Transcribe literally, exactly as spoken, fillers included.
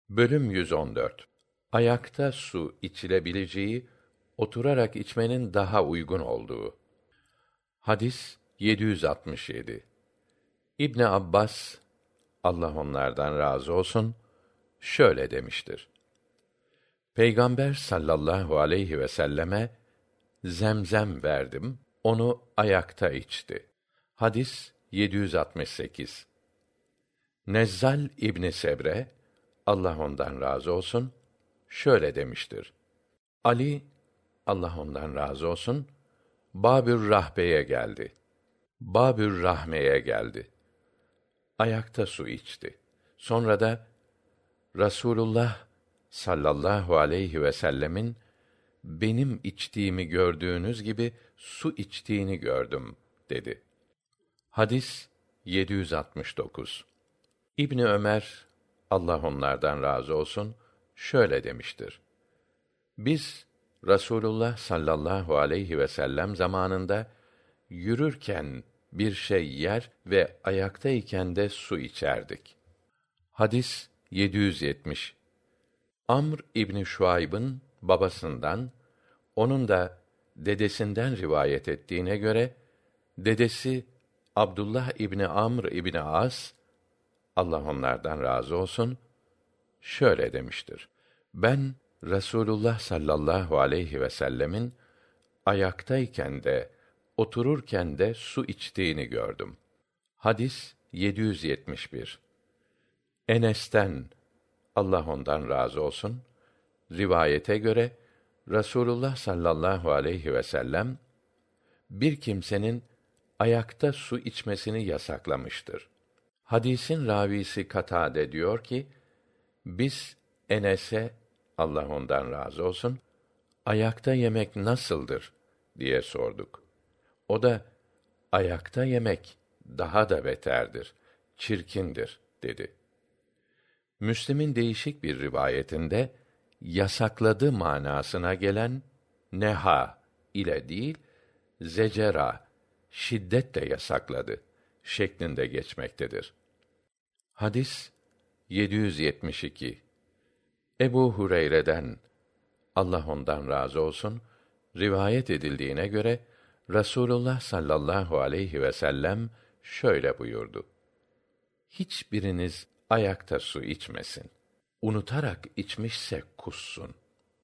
Bölüm yüz on dört. Ayakta su içilebileceği, oturarak içmenin daha uygun olduğu. Hadis yedi yüz altmış yedi. İbn Abbas, Allah onlardan razı olsun, şöyle demiştir: Peygamber sallallahu aleyhi ve selleme zemzem verdim, onu ayakta içti. Hadis yedi yüz altmış sekiz. Nezzal İbni Sebre, Allah ondan razı olsun, şöyle demiştir: Ali, Allah ondan razı olsun, Babür Rahbe'ye geldi. Babür Rahme'ye geldi. Ayakta su içti. Sonra da Rasulullah sallallahu aleyhi ve sellemin benim içtiğimi gördüğünüz gibi su içtiğini gördüm dedi. Hadis yedi yüz altmış dokuz. İbni Ömer, Allah onlardan razı olsun, şöyle demiştir: Biz Rasulullah sallallahu aleyhi ve sellem zamanında yürürken bir şey yer ve ayaktayken de su içerdik. Hadis yedi yüz yetmiş. Amr İbni Şuayb'ın babasından, onun da dedesinden rivayet ettiğine göre, dedesi Abdullah İbni Amr İbni As, Allah onlardan razı olsun, şöyle demiştir: Ben Rasulullah sallallahu aleyhi ve sellemin ayaktayken de otururken de su içtiğini gördüm. Hadis yedi yüz yetmiş bir. Enes'ten, Allah ondan razı olsun, rivayete göre Rasulullah sallallahu aleyhi ve sellem bir kimsenin ayakta su içmesini yasaklamıştır. Hadisin ravisi Katade diyor ki, biz Enes'e, Allah ondan razı olsun, ayakta yemek nasıldır diye sorduk. O da ayakta yemek daha da beterdir, çirkindir dedi. Müslim'in değişik bir rivayetinde yasakladı manasına gelen neha ile değil, zecera, şiddetle yasakladı şeklinde geçmektedir. Hadis yedi yüz yetmiş iki. Ebu Hureyre'den, Allah ondan razı olsun, rivayet edildiğine göre Rasulullah sallallahu aleyhi ve sellem şöyle buyurdu: Hiçbiriniz ayakta su içmesin. Unutarak içmişse kussun.